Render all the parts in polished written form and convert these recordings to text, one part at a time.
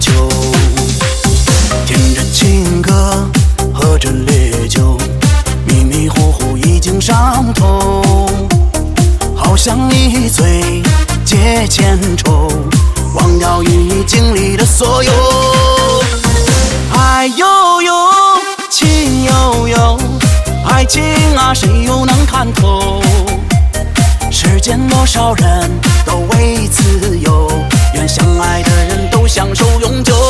酒，听着情歌，喝着烈酒，迷迷糊糊已经伤透，好像一醉解千愁，忘掉与你经历的所有。爱悠悠，情悠悠，爱情啊，谁又能看透？世间多少人都为自由，愿相爱的人都相守永久。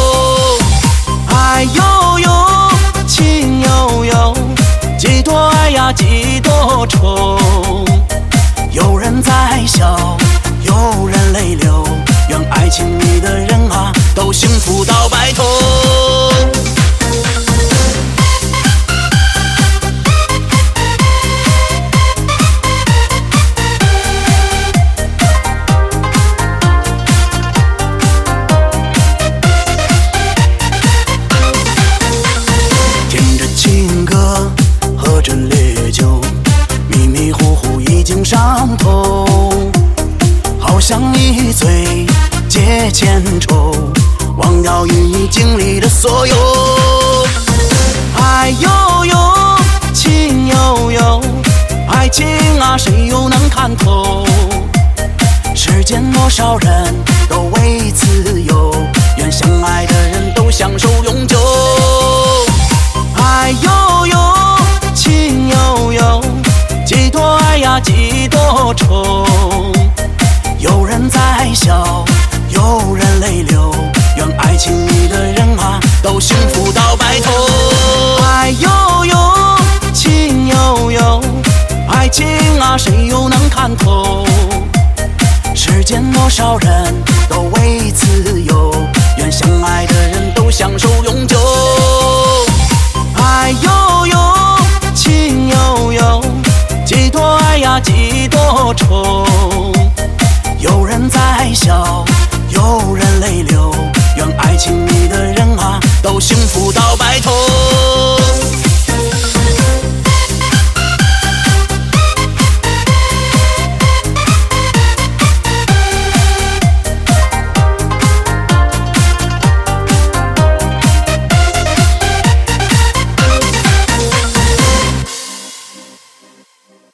爱悠悠，情悠悠，几多爱呀，几多愁。有人在笑，有人泪流，愿爱情里的人啊，都幸福到白头。听着情歌，喝着烈酒，迷迷糊糊已经伤透，好像一醉解千愁，忘掉与你经历的所有。爱悠悠，情悠悠，爱情啊，谁又能看透？世间多少人都为自由，愿相爱的人都相守永久。爱悠悠，情悠悠，几多爱呀，几多愁。有人在笑，有人泪流，愿爱情里的人啊，都幸福到白头。爱悠悠，情悠悠，爱情啊，谁又能看透？世间多少人都为自由，愿相爱